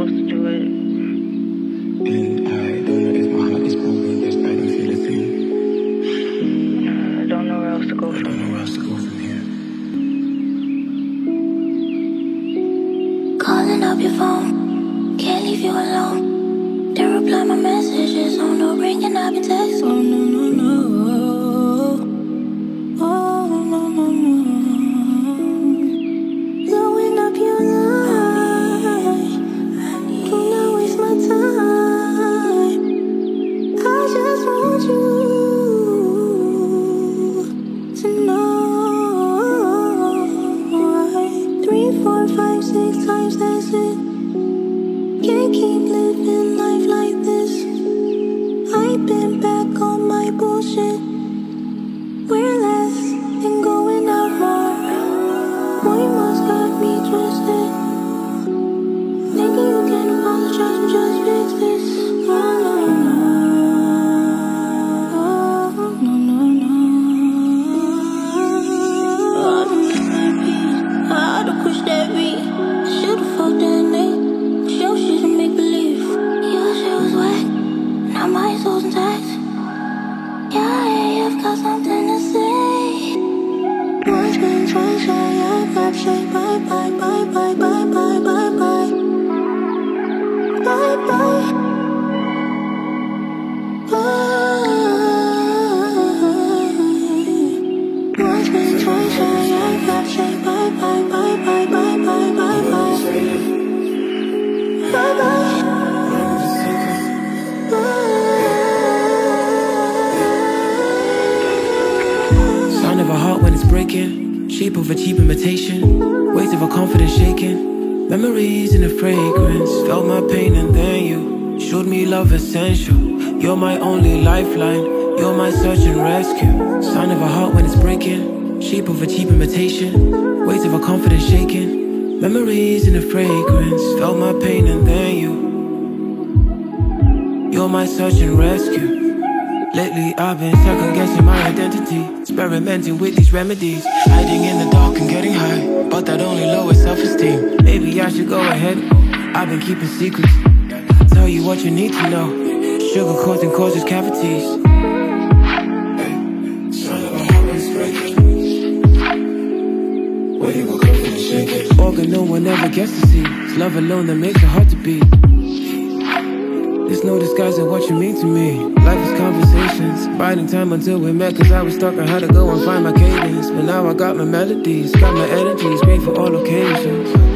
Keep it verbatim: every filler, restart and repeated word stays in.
supposed to do it. And I don't know if my heart is broken, just I don't feel a thing. I don't know where else to go I from don't know where else to go from here. Calling up your phone, can't leave you alone. Then reply my messages on no ring and I've been text. Oh no no no, oh no no no. Blowing up your line, do not waste my time. I just want you to know. Three, four, five, six times, that's it. Can't keep living life like this. I've been back on my bullshit. We're less and going out more. Boy must got me twisted. Thinking you can apologize and just fix this. Oh no no no, no no no. Oh, I oughta push that beat. I should've fucked that nigga. Show shit and make believe. Your shit was whack. Now my soul's intact. Yeah, yeah, I've got something to say. Once been twice shy, I've got say bye, bye, bye, bye, bye, bye, bye, bye. Bye, bye. Bye. Once been twice shy, I've got say bye, bye, bye, bye, bye, bye, bye, bye. Bye, bye. Sound of a heart when it's breaking, shape of a cheap imitation, weight of a confidence shaking, memories in a fragrance. Felt my pain and then you showed me love essential. You're my only lifeline, you're my search and rescue. Sound of a heart when it's breaking, shape of a cheap imitation, weight of a confidence shaking, memories in a fragrance. Felt my pain and then you You're my search and rescue. Lately I've been second-guessing my identity, experimenting with these remedies, hiding in the dark and getting high, but that only lowers self-esteem. Maybe I should go ahead, I've been keeping secrets. Tell you what you need to know, sugarcoating causes cavities. Organ no one ever gets to see. It's love alone that makes it hard to beat. There's no disguising what you mean to me. Life is conversations, biding time until we met. Cause I was stuck on how to go and find my cadence. But now I got my melodies, got my energies, great for all occasions.